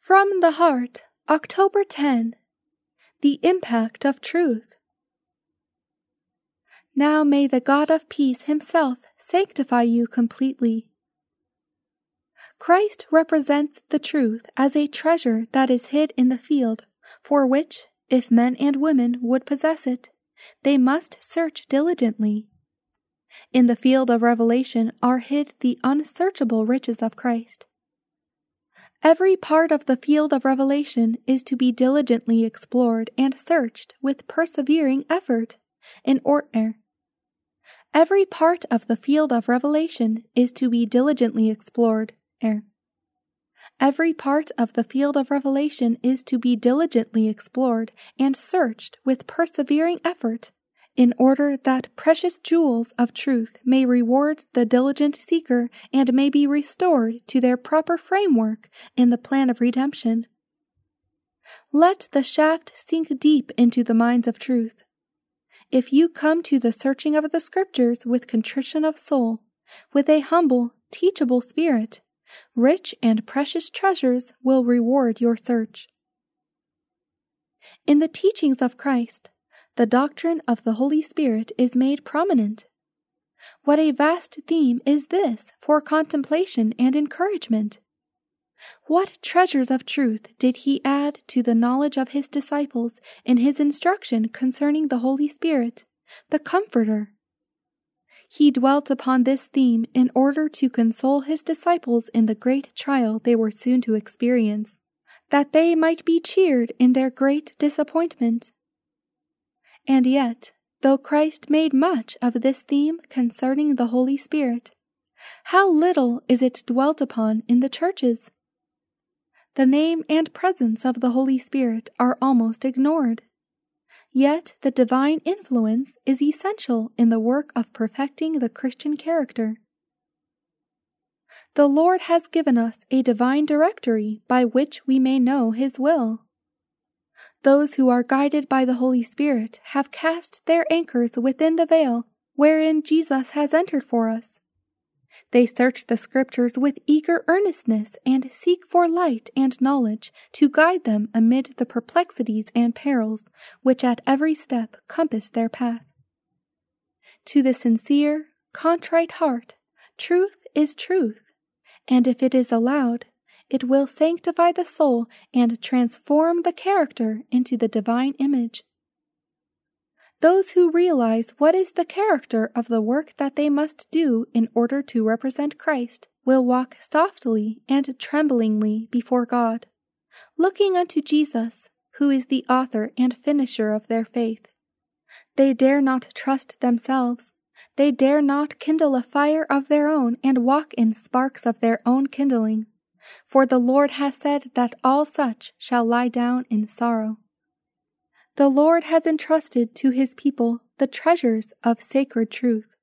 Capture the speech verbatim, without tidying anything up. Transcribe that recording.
From the Heart, October tenth. The Impact of Truth. Now may the God of peace himself sanctify you completely. Christ represents the truth as a treasure that is hid in the field, for which, if men and women would possess it, they must search diligently. In the field of revelation are hid the unsearchable riches of Christ. Every part of the field of revelation is to be diligently explored and searched with persevering effort, in order. Every part of the field of revelation is to be diligently explored. Er. Every part of the field of revelation is to be diligently explored and searched with persevering effort, in order that precious jewels of truth may reward the diligent seeker and may be restored to their proper framework in the plan of redemption. Let the shaft sink deep into the mines of truth. If you come to the searching of the Scriptures with contrition of soul, with a humble, teachable spirit, rich and precious treasures will reward your search. In the teachings of Christ, the doctrine of the Holy Spirit is made prominent. What a vast theme is this for contemplation and encouragement! What treasures of truth did he add to the knowledge of his disciples in his instruction concerning the Holy Spirit, the Comforter! He dwelt upon this theme in order to console his disciples in the great trial they were soon to experience, that they might be cheered in their great disappointment. And yet, though Christ made much of this theme concerning the Holy Spirit, how little is it dwelt upon in the churches! The name and presence of the Holy Spirit are almost ignored. Yet the divine influence is essential in the work of perfecting the Christian character. The Lord has given us a divine directory by which we may know His will. Those who are guided by the Holy Spirit have cast their anchors within the veil wherein Jesus has entered for us. They search the Scriptures with eager earnestness and seek for light and knowledge to guide them amid the perplexities and perils which at every step compass their path. To the sincere, contrite heart, truth is truth, and if it is allowed, it will sanctify the soul and transform the character into the divine image. Those who realize what is the character of the work that they must do in order to represent Christ will walk softly and tremblingly before God, looking unto Jesus, who is the author and finisher of their faith. They dare not trust themselves. They dare not kindle a fire of their own and walk in sparks of their own kindling, for the Lord has said that all such shall lie down in sorrow. The Lord has entrusted to His people the treasures of sacred truth.